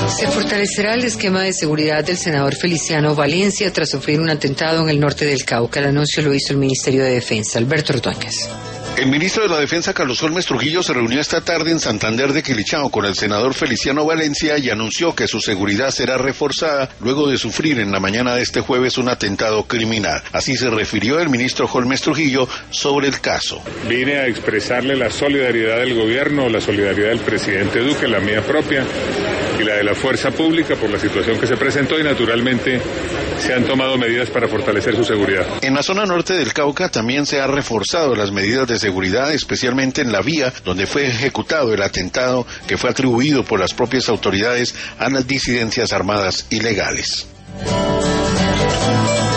Se fortalecerá el esquema de seguridad del senador Feliciano Valencia tras sufrir un atentado en el norte del Cauca. El anuncio lo hizo el Ministerio de Defensa. Alberto Ordóñez. El ministro de la Defensa, Carlos Holmes Trujillo, se reunió esta tarde en Santander de Quilichao con el senador Feliciano Valencia y anunció que su seguridad será reforzada luego de sufrir en la mañana de este jueves un atentado criminal. Así se refirió el ministro Holmes Trujillo sobre el caso. Vine a expresarle la solidaridad del gobierno, la solidaridad del presidente Duque, la mía propia y la de la fuerza pública por la situación que se presentó y naturalmente se han tomado medidas para fortalecer su seguridad. En la zona norte del Cauca también se han reforzado las medidas de seguridad, especialmente en la vía donde fue ejecutado el atentado que fue atribuido por las propias autoridades a las disidencias armadas ilegales.